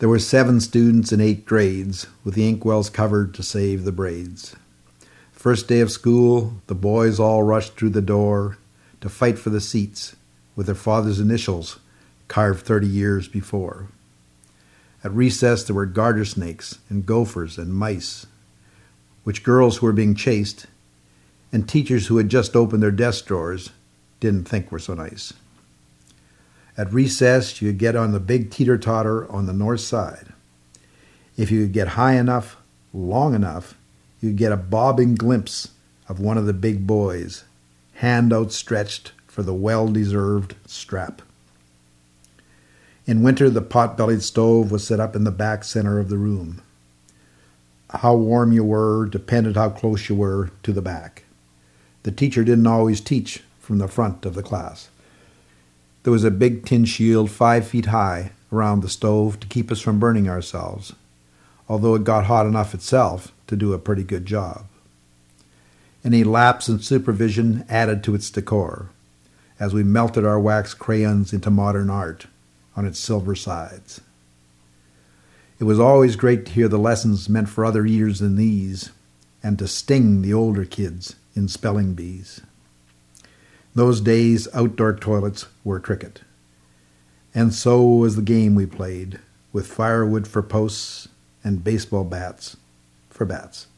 There were 7 students in 8 grades, with the inkwells covered to save the braids. First day of school, the boys all rushed through the door to fight for the seats with their father's initials carved 30 years before. At recess there were garter snakes and gophers and mice, which girls who were being chased and teachers who had just opened their desk drawers didn't think were so nice. At recess, you could get on the big teeter-totter on the north side. If you could get high enough, long enough, you could get a bobbing glimpse of one of the big boys, hand outstretched for the well-deserved strap. In winter, the pot-bellied stove was set up in the back center of the room. How warm you were depended how close you were to the back. The teacher didn't always teach from the front of the class. There was a big tin shield 5 feet high around the stove to keep us from burning ourselves, although it got hot enough itself to do a pretty good job. Any lapse in supervision added to its decor, as we melted our wax crayons into modern art on its silver sides. It was always great to hear the lessons meant for other ears than these, and to sting the older kids in spelling bees. In those days, outdoor toilets were cricket. And so was the game we played, with firewood for posts and baseball bats for bats.